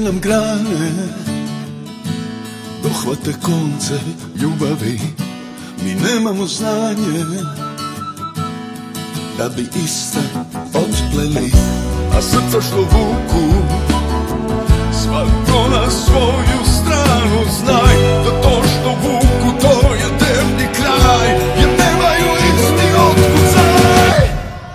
nam grane, dohvate konce ljubavi. Mi nemamo znanje da bi iste otpleli, a srca što vuku svako na svoju stranu. Znaj da to što vuku to je temni kraj, jer nemaju isti otkucaj.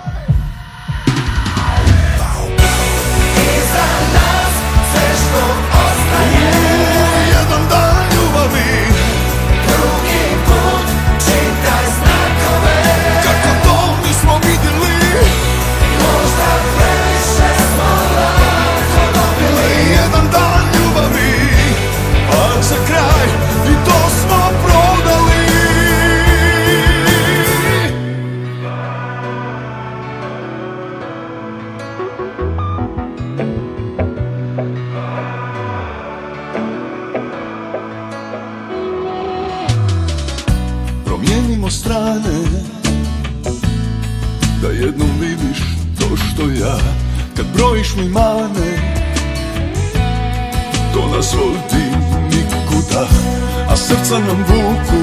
Iza nas sve što ostaje, Jedan dan ljubavi, drugi put čitaj znakove. kako to nismo vidjeli, Možda previše smo lako dobili. jedan dan ljubavi, a za kraj i to smo prodali. Promijenimo strane, da jednom vidiš to što ja. Kad brojiš mi mane, to nas vodi nikuda, a srca nam vuku